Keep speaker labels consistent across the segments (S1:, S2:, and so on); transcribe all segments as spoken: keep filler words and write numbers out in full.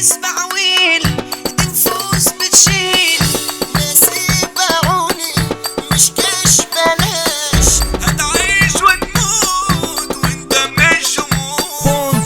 S1: حزب عويل دي نفوس بتشيل
S2: ناس باعوني مش كاش بلاش،
S1: هتعيش وتموت وانت مش هموم.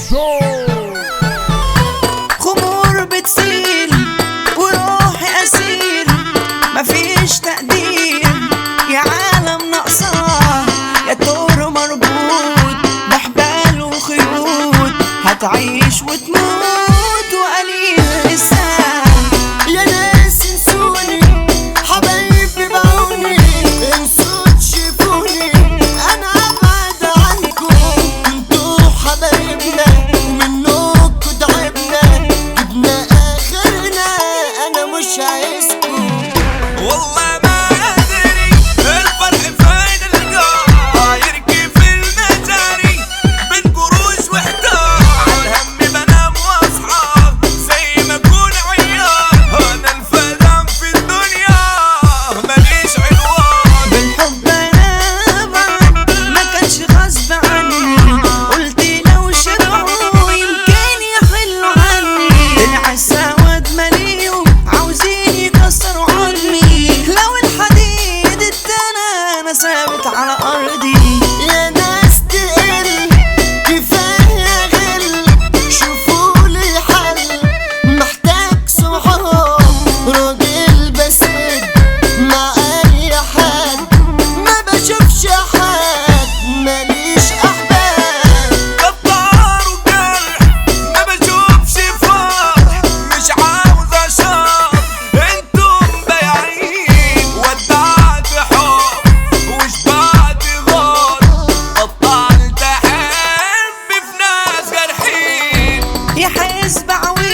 S1: خمور بتسيل وروحي اسير، مفيش تقدير يا عالم ناقصاه، يا تور مربوط بحبال وخيوط، هتعيش وتموت وقليل لسان.
S2: يا ناس انسوني حبايبي باعوني، انسوا تشوفوني انا ابعد عنكم، انتوا حبايبنا ومنكوا تعبنا، جبنا اخرنا انا مش عايزكم.
S1: والله ما ادري الفرح فين القاه، يركي في المجاري بين قروش واحتار، عالهم بنام واصحى زي ما اكون عيار، انا الفدان في الدنيا ماليش عنوان. بالحب انا بعد ما كانش غصب عني، قلت لو شرعوا يمكن يحلوا عني، العسى واد مليهم عاوزين يكسروا عني، لو الحديد اتنى انا ثابت على ارضي.
S2: يا ناس تقل كفاية غل، شوفولي حل محتاج صحاب، راجل بسد مع اي حد، ما بشوفش حد ماليش احباب.
S1: كبار وجرح ما بشوفش فرح، مش عاوز اشار انتم بايعين، ودعت حب وشبعت غار، بطلت احب في ناس جارحين. يا حزب عويل